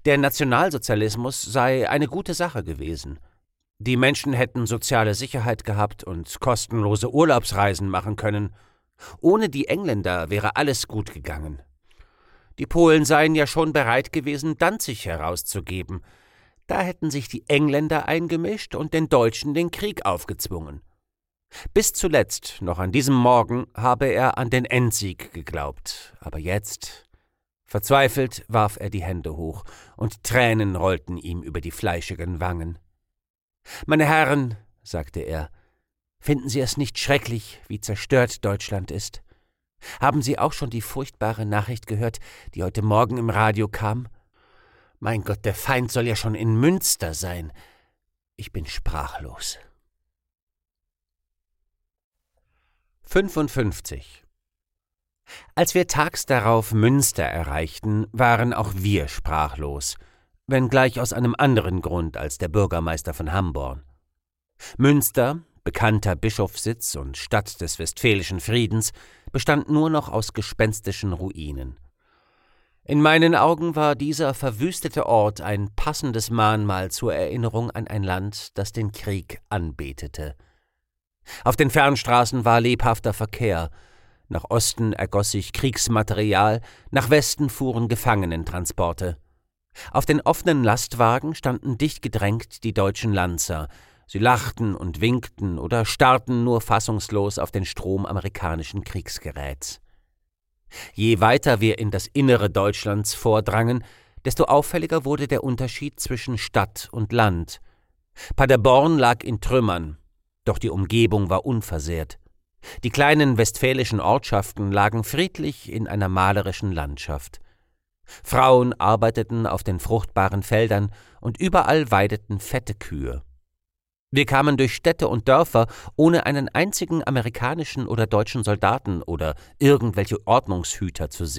Der Nationalsozialismus sei eine gute Sache gewesen. Die Menschen hätten soziale Sicherheit gehabt und kostenlose Urlaubsreisen machen können. Ohne die Engländer wäre alles gut gegangen. Die Polen seien ja schon bereit gewesen, Danzig herauszugeben. Da hätten sich die Engländer eingemischt und den Deutschen den Krieg aufgezwungen. Bis zuletzt, noch an diesem Morgen, habe er an den Endsieg geglaubt. Aber jetzt… Verzweifelt warf er die Hände hoch, und Tränen rollten ihm über die fleischigen Wangen. »Meine Herren«, sagte er, »finden Sie es nicht schrecklich, wie zerstört Deutschland ist? Haben Sie auch schon die furchtbare Nachricht gehört, die heute Morgen im Radio kam? Mein Gott, der Feind soll ja schon in Münster sein. Ich bin sprachlos.« 55. Als wir tags darauf Münster erreichten, waren auch wir sprachlos, wenngleich aus einem anderen Grund als der Bürgermeister von Hamborn. Münster, bekannter Bischofssitz und Stadt des Westfälischen Friedens, bestand nur noch aus gespenstischen Ruinen. In meinen Augen war dieser verwüstete Ort ein passendes Mahnmal zur Erinnerung an ein Land, das den Krieg anbetete. Auf den Fernstraßen war lebhafter Verkehr. Nach Osten ergoss sich Kriegsmaterial, nach Westen fuhren Gefangenentransporte. Auf den offenen Lastwagen standen dicht gedrängt die deutschen Lanzer. Sie lachten und winkten oder starrten nur fassungslos auf den Strom amerikanischen Kriegsgeräts. Je weiter wir in das Innere Deutschlands vordrangen, desto auffälliger wurde der Unterschied zwischen Stadt und Land. Paderborn lag in Trümmern, doch die Umgebung war unversehrt. Die kleinen westfälischen Ortschaften lagen friedlich in einer malerischen Landschaft. Frauen arbeiteten auf den fruchtbaren Feldern und überall weideten fette Kühe. Wir kamen durch Städte und Dörfer, ohne einen einzigen amerikanischen oder deutschen Soldaten oder irgendwelche Ordnungshüter zu sehen.